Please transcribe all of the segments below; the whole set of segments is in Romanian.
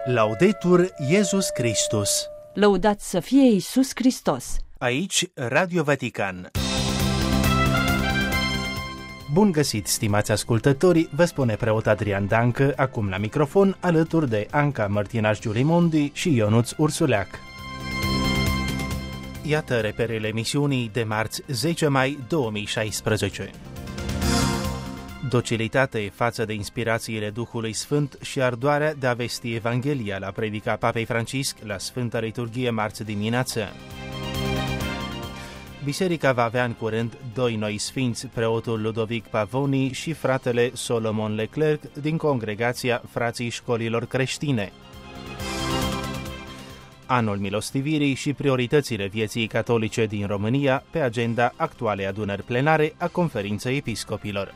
Laudetur Iesus Christus. Lăudat să fie Iisus Hristos. Aici Radio Vatican. Bun găsit, stimați ascultători, vă spune preot Adrian Dancă, acum la microfon, alături de Anca Mărtinaș-Giulimondi și Ionuț Ursuleac. Iată reperele emisiunii de marți 10 mai 2016. Docilitate față de inspirațiile Duhului Sfânt și ardoarea de a vesti Evanghelia la predica Papei Francisc la Sfânta Liturghie marți dimineață. Biserica va avea în curând doi noi sfinți, preotul Ludovic Pavoni și fratele Solomon Leclerc din congregația Frații Școlilor Creștine. Anul milostivirii și prioritățile vieții catolice din România pe agenda actualei adunări plenare a Conferinței Episcopilor.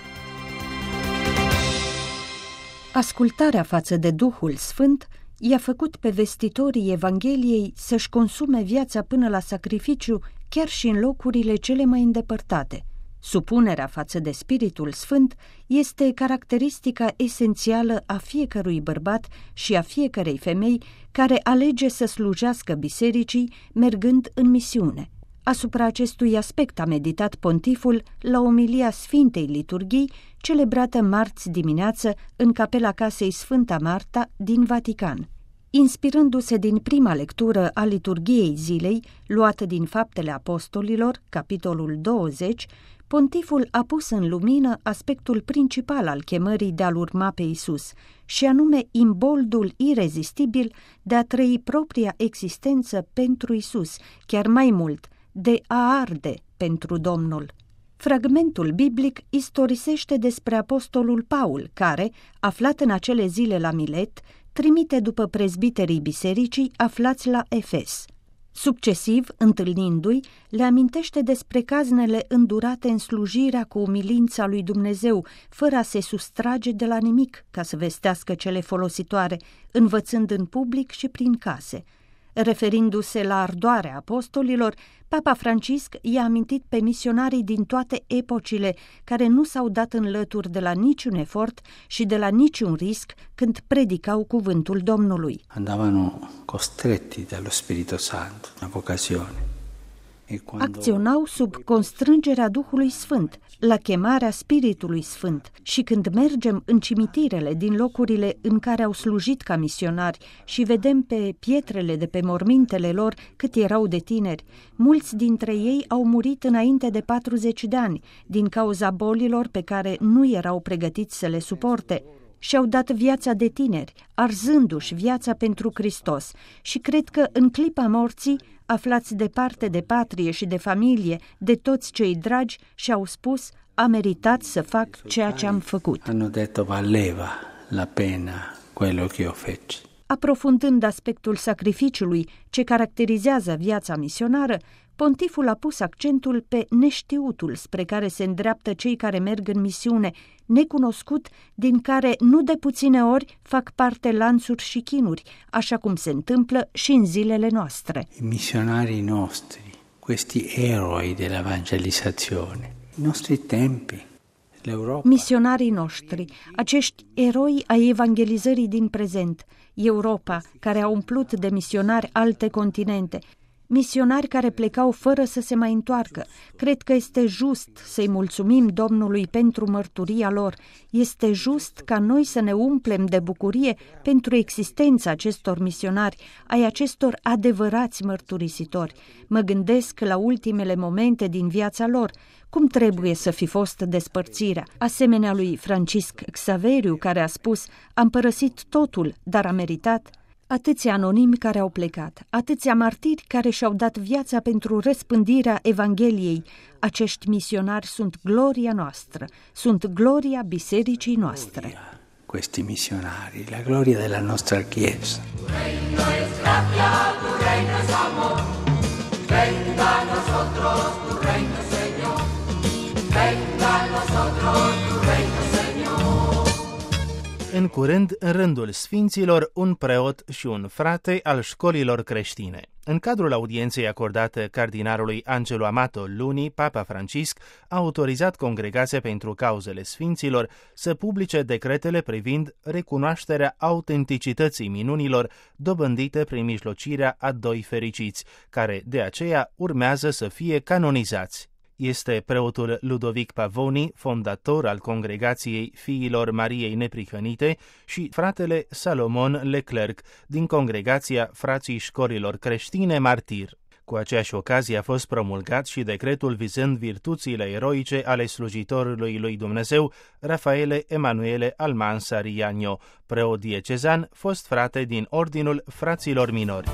Ascultarea față de Duhul Sfânt i-a făcut pe vestitorii Evangheliei să-și consume viața până la sacrificiu chiar și în locurile cele mai îndepărtate. Supunerea față de Spiritul Sfânt este caracteristica esențială a fiecărui bărbat și a fiecărei femei care alege să slujească bisericii mergând în misiune. Asupra acestui aspect a meditat pontiful la omilia Sfintei Liturghii, celebrată marți dimineață în capela casei Sfânta Marta din Vatican. Inspirându-se din prima lectură a liturghiei zilei, luată din Faptele Apostolilor, capitolul 20, pontiful a pus în lumină aspectul principal al chemării de a-L urma pe Iisus, și anume imboldul irezistibil de a trăi propria existență pentru Iisus, chiar mai mult, de a arde pentru Domnul. Fragmentul biblic istorisește despre apostolul Paul, care, aflat în acele zile la Milet, trimite după prezbiterii bisericii aflați la Efes. Succesiv, întâlnindu-i, le amintește despre caznele îndurate în slujirea cu umilința lui Dumnezeu, fără a se sustrage de la nimic ca să vestească cele folositoare, învățând în public și prin case. Referindu-se la ardoarea apostolilor, Papa Francisc i-a amintit pe misionarii din toate epocile care nu s-au dat în lături de la niciun efort și de la niciun risc când predicau cuvântul Domnului. Andavano costretti dallo Spirito Santo, una vocazione. Acționau sub constrângerea Duhului Sfânt, la chemarea Spiritului Sfânt, și când mergem în cimitirele din locurile în care au slujit ca misionari și vedem pe pietrele de pe mormintele lor cât erau de tineri, mulți dintre ei au murit înainte de 40 de ani, din cauza bolilor pe care nu erau pregătiți să le suporte, și-au dat viața de tineri, arzându-și viața pentru Hristos, și cred că în clipa morții, aflați departe de patrie și de familie, de toți cei dragi, și-au spus: a meritat să fac ceea ce am făcut. Hanno detto valeva la pena quello che io feci. Aprofundând aspectul sacrificiului ce caracterizează viața misionară, pontiful a pus accentul pe neștiutul spre care se îndreaptă cei care merg în misiune, necunoscut, din care nu de puține ori fac parte lanțuri și chinuri, așa cum se întâmplă și în zilele noastre. I missionari nostri, questi eroi dell'evangelizzazione, i nostri tempi, l'Europa. Misionarii noștri, acești eroi ai evangelizării din prezent, Europa, care a umplut de misionari alte continente, misionari care plecau fără să se mai întoarcă. Cred că este just să-i mulțumim Domnului pentru mărturia lor. Este just ca noi să ne umplem de bucurie pentru existența acestor misionari, ai acestor adevărați mărturisitori. Mă gândesc la ultimele momente din viața lor, cum trebuie să fi fost despărțirea, asemenea lui Francisc Xaveriu, care a spus: am părăsit totul, dar a meritat. Atâția anonimi care au plecat, atâția martiri care și-au dat viața pentru răspândirea Evangheliei. Acești misionari sunt gloria noastră, sunt gloria bisericii noastre. Questi missionari, la gloria della nostra Chiesa. Reino es gracia, tu reino es amor. Venga a nosotros tu reino, Señor. Venga a nosotros tu reino, Señor. În curând, în rândul sfinților, un preot și un frate al școlilor creștine. În cadrul audienței acordate cardinalului Angelo Amato luni, Papa Francisc a autorizat Congregația pentru Cauzele Sfinților să publice decretele privind recunoașterea autenticității minunilor dobândite prin mijlocirea a 2 fericiți, care de aceea urmează să fie canonizați. Este preotul Ludovic Pavoni, fondator al Congregației Fiilor Mariei Neprihănite, și fratele Salomon Leclerc din Congregația Frații Școlilor Creștine Martir. Cu aceeași ocazie a fost promulgat și decretul vizând virtuțile eroice ale slujitorului lui Dumnezeu, Rafaele Emanuele Almansa Riagno, preot diecezan, fost frate din Ordinul Fraților Minori.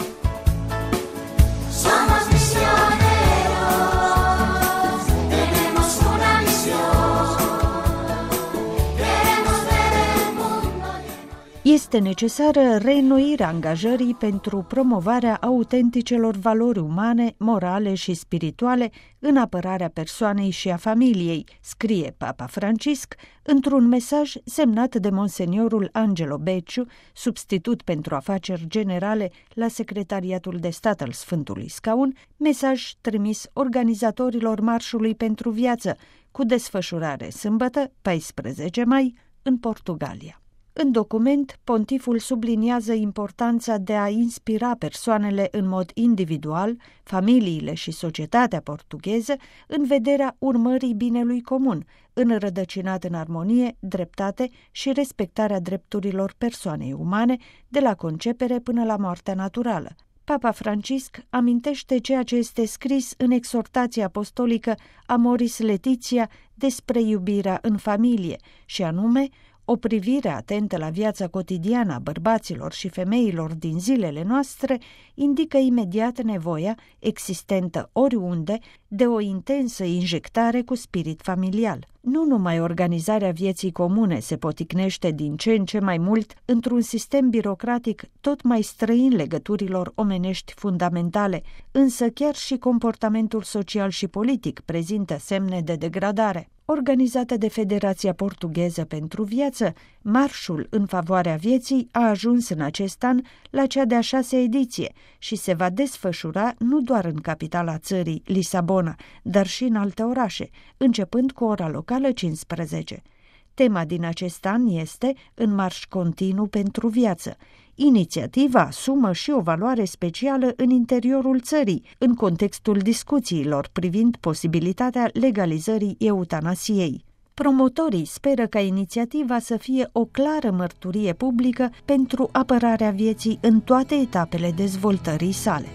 Este necesară reînnoirea angajării pentru promovarea autenticelor valori umane, morale și spirituale în apărarea persoanei și a familiei, scrie Papa Francisc într-un mesaj semnat de Monseniorul Angelo Becciu, substitut pentru afaceri generale la Secretariatul de Stat al Sfântului Scaun, mesaj trimis organizatorilor Marșului pentru Viață, cu desfășurare sâmbătă, 14 mai, în Portugalia. În document, pontiful subliniază importanța de a inspira persoanele în mod individual, familiile și societatea portugheză în vederea urmării binelui comun, înrădăcinat în armonie, dreptate și respectarea drepturilor persoanei umane, de la concepere până la moartea naturală. Papa Francisc amintește ceea ce este scris în exhortația apostolică Amoris Laetitia despre iubirea în familie, și anume o privire atentă la viața cotidiană a bărbaților și femeilor din zilele noastre indică imediat nevoia, existentă oriunde, de o intensă injectare cu spirit familial. Nu numai organizarea vieții comune se poticnește din ce în ce mai mult într-un sistem birocratic tot mai străin legăturilor omenești fundamentale, însă chiar și comportamentul social și politic prezintă semne de degradare. Organizată de Federația Portugheză pentru Viață, Marșul în favoarea vieții a ajuns în acest an la cea de-a 6-a ediție și se va desfășura nu doar în capitala țării, Lisabona, dar și în alte orașe, începând cu ora locală 15. Tema din acest an este În marș continuu pentru viață. Inițiativa asumă și o valoare specială în interiorul țării, în contextul discuțiilor privind posibilitatea legalizării eutanasiei. Promotorii speră ca inițiativa să fie o clară mărturie publică pentru apărarea vieții în toate etapele dezvoltării sale.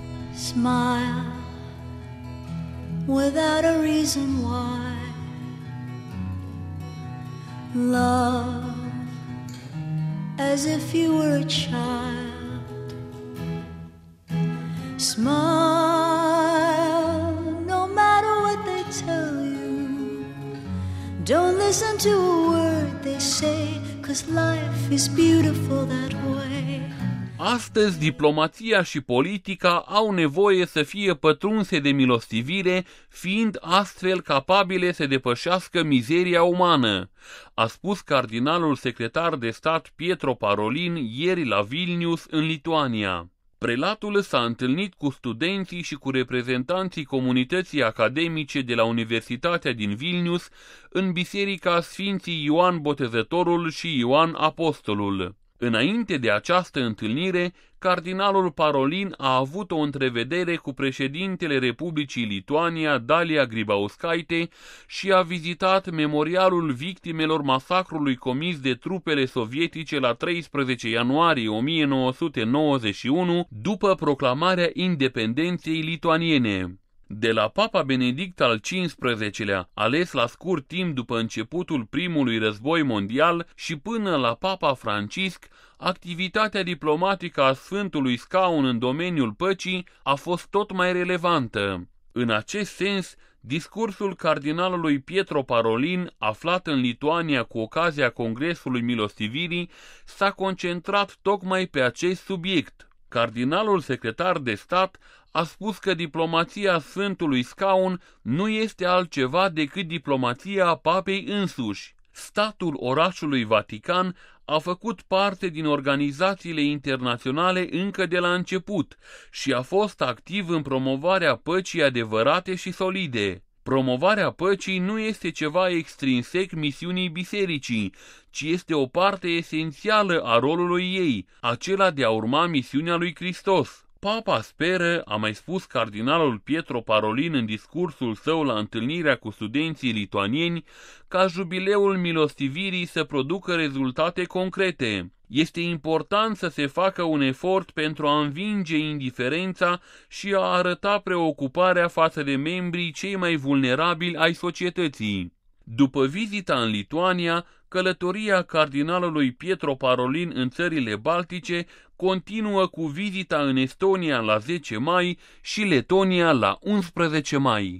Smile without a reason why. Love as if you were a child. Smile no matter what they tell you. Don't listen to a word they say, 'cause life is beautiful that way. Astăzi, diplomația și politica au nevoie să fie pătrunse de milostivire, fiind astfel capabile să depășească mizeria umană, a spus cardinalul secretar de stat Pietro Parolin ieri la Vilnius, în Lituania. Prelatul s-a întâlnit cu studenții și cu reprezentanții comunității academice de la Universitatea din Vilnius în biserica Sfinții Ioan Botezătorul și Ioan Apostolul. Înainte de această întâlnire, cardinalul Parolin a avut o întrevedere cu președintele Republicii Lituania, Dalia Grybauskaite, și a vizitat memorialul victimelor masacrului comis de trupele sovietice la 13 ianuarie 1991, după proclamarea independenței lituaniene. De la Papa Benedict al XV-lea, ales la scurt timp după începutul primului război mondial, și până la Papa Francisc, activitatea diplomatică a Sfântului Scaun în domeniul păcii a fost tot mai relevantă. În acest sens, discursul cardinalului Pietro Parolin, aflat în Lituania cu ocazia Congresului Milostivirii, s-a concentrat tocmai pe acest subiect. Cardinalul secretar de stat a spus că diplomația Sfântului Scaun nu este altceva decât diplomația papei însuși. Statul orașului Vatican a făcut parte din organizațiile internaționale încă de la început și a fost activ în promovarea păcii adevărate și solide. Promovarea păcii nu este ceva extrinsec misiunii bisericii, ci este o parte esențială a rolului ei, acela de a urma misiunea lui Hristos. Papa speră, a mai spus cardinalul Pietro Parolin în discursul său la întâlnirea cu studenții lituanieni, ca jubileul milostivirii să producă rezultate concrete. Este important să se facă un efort pentru a învinge indiferența și a arăta preocuparea față de membrii cei mai vulnerabili ai societății. După vizita în Lituania, călătoria cardinalului Pietro Parolin în țările Baltice continuă cu vizita în Estonia la 10 mai și Letonia la 11 mai.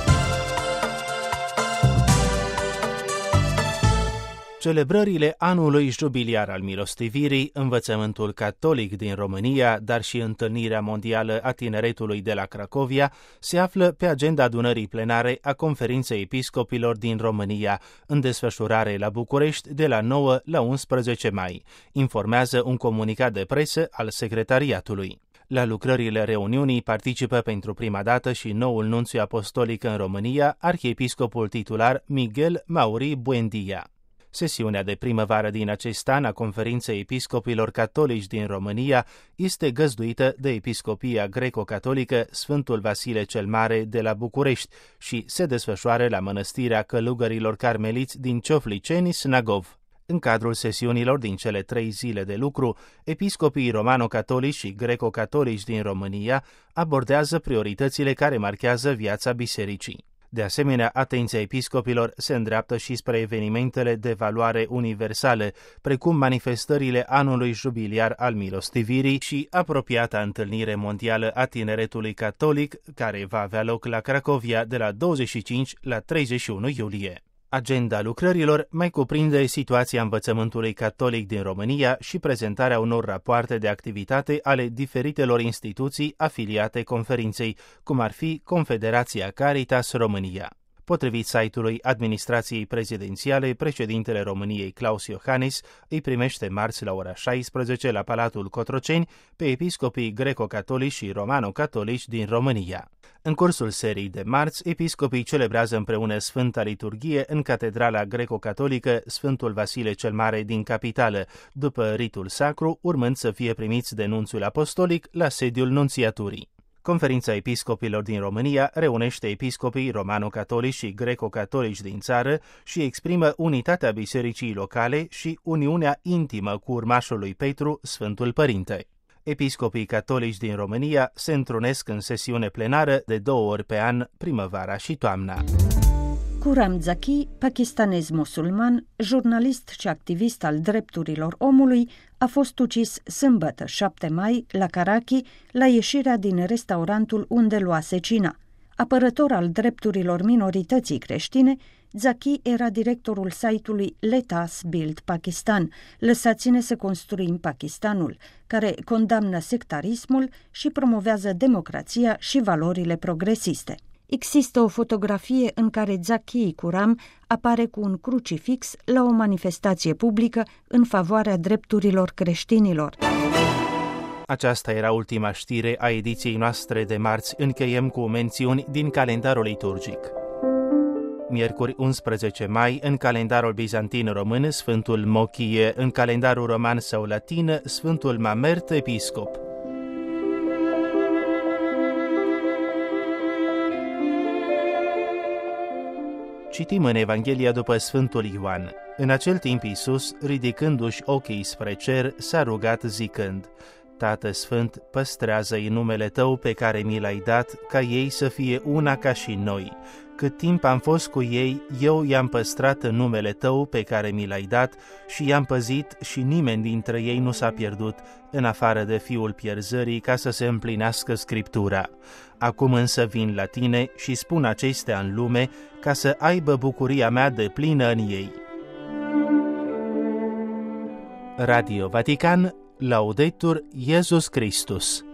Celebrările anului jubiliar al milostivirii, învățământul catolic din România, dar și întâlnirea mondială a tineretului de la Cracovia se află pe agenda adunării plenare a Conferinței Episcopilor din România, în desfășurare la București de la 9 la 11 mai, informează un comunicat de presă al secretariatului. La lucrările reuniunii participă pentru prima dată și noul nunțiu apostolic în România, arhiepiscopul titular Miguel Mauri Buendia. Sesiunea de primăvară din acest an a Conferinței Episcopilor Catolici din România este găzduită de Episcopia Greco-Catolică Sfântul Vasile cel Mare de la București și se desfășoară la Mănăstirea Călugărilor Carmeliți din Ciofliceni, Snagov. În cadrul sesiunilor din cele 3 zile de lucru, episcopii romano-catolici și greco-catolici din România abordează prioritățile care marchează viața bisericii. De asemenea, atenția episcopilor se îndreaptă și spre evenimentele de valoare universală, precum manifestările anului jubiliar al milostivirii și apropiata întâlnire mondială a tineretului catolic, care va avea loc la Cracovia de la 25 la 31 iulie. Agenda lucrărilor mai cuprinde situația învățământului catolic din România și prezentarea unor rapoarte de activitate ale diferitelor instituții afiliate conferinței, cum ar fi Confederația Caritas România. Potrivit site-ului Administrației Prezidențiale, președintele României Claus Iohannis îi primește marți la ora 16 la Palatul Cotroceni pe episcopii greco-catolici și romano-catolici din România. În cursul serii de marți, episcopii celebrează împreună Sfânta Liturghie în Catedrala Greco-Catolică Sfântul Vasile cel Mare din capitală, după ritul sacru, urmând să fie primiți de nunțiul apostolic la sediul nunțiaturii. Conferința Episcopilor din România reunește episcopii romano-catolici și greco-catolici din țară și exprimă unitatea bisericii locale și uniunea intimă cu urmașul lui Petru, Sfântul Părinte. Episcopii catolici din România se întrunesc în sesiune plenară de 2 ori pe an, primăvara și toamna. Khurram Zaki, pakistanez musulman, jurnalist și activist al drepturilor omului, a fost ucis sâmbătă 7 mai la Karachi, la ieșirea din restaurantul unde luase cina. Apărător al drepturilor minorității creștine, Zaki era directorul site-ului Let Us Build Pakistan, Lăsați-ne să construim Pakistanul, care condamnă sectarismul și promovează democrația și valorile progresiste. Există o fotografie în care Zaki Khurram apare cu un crucifix la o manifestație publică în favoarea drepturilor creștinilor. Aceasta era ultima știre a ediției noastre de marți. Încheiem cu mențiuni din calendarul liturgic. Miercuri 11 mai, în calendarul bizantin român, Sfântul Mochie, în calendarul roman sau latin, Sfântul Mamert, episcop. Citim în Evanghelia după Sfântul Ioan. În acel timp Iisus, ridicându-și ochii spre cer, s-a rugat zicând: Tată Sfânt, păstrează-i numele Tău pe care mi l-ai dat, ca ei să fie una ca și noi. Cât timp am fost cu ei, eu i-am păstrat în numele Tău pe care mi l-ai dat și i-am păzit și nimeni dintre ei nu s-a pierdut, în afară de fiul pierzării, ca să se împlinească Scriptura. Acum însă vin la Tine și spun acestea în lume, ca să aibă bucuria mea deplină în ei. Radio Vatican, Laudetur Iesus Christus.